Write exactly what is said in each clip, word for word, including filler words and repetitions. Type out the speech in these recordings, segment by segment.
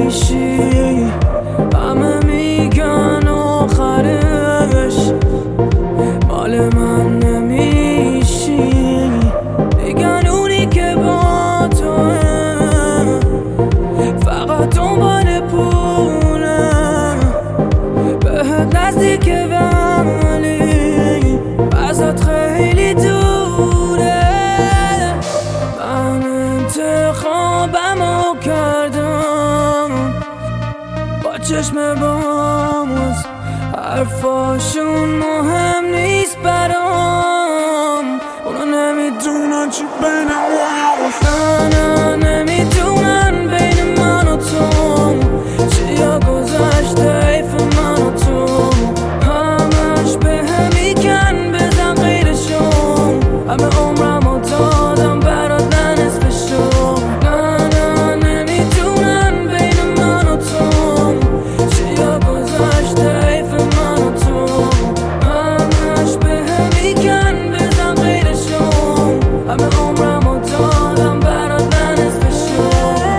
نمیشی، همه میگن آخرش مال من نمیشی. میگن اونی که با توه فقط دنبال پوله، بهت نزدیکه ولی ازت خیلی دوره. من انتخابمو کردم با چشم باز، حرفاشون مهم نیست برام، اونا نمیدونن چی بین ما. نه نمیدونن بین من و تو چیا گذشته، حیف من و تو. همش به هم میگن بزن غیرشون، همه عمرمو دادم برات نه نصفشو. نه نه نمیدونن بین من و تو چیا گذشته، حیف من و تو. همش به هم میگن بزن غیرشون، همه عمرمو دادم برات نه نصفشو.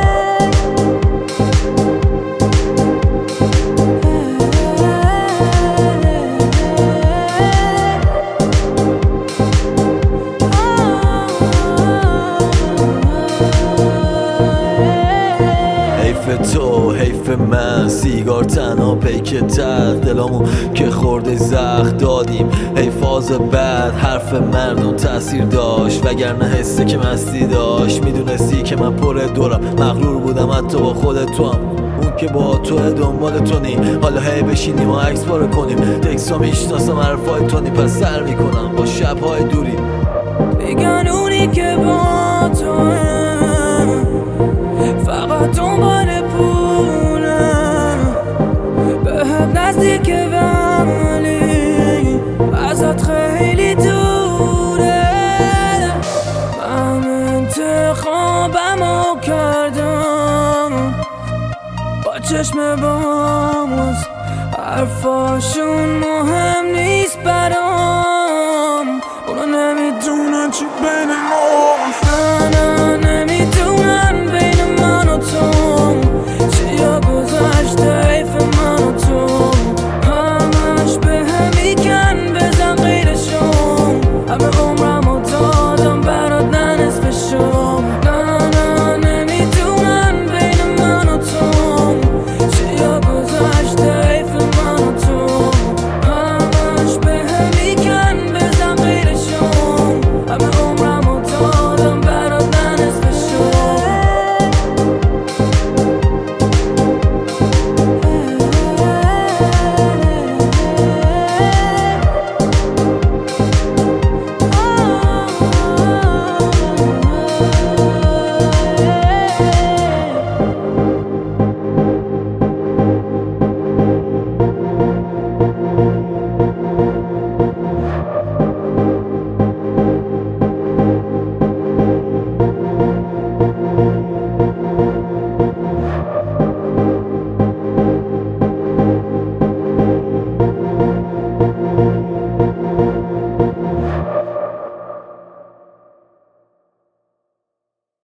حیف تو حیف من، سیگار تنها پیک تخت، دلامو که خورده زخم دادیم. حیفاز بعد حرف مردم تاثیر داشت، وگرنه حسه که مستی داشت. میدونستی که من پر دورم، مغرور بودم حتی با خود تو هم. اون که با تو دنبال تو نی، حالا هی بشینیم و عکس پاره کنیم. تکسا میشناسم حرفای تو نی، پس سر میکنم با شبهای دوری. میگن اونی که با توه فقط دنبال پوله، بهت نزدیکه ولی ازت خیلی دوره. من انتخابمو کردم با چشم باز، حرفاشون مهم نیست برام، اونا نمیدونن چی بین ما.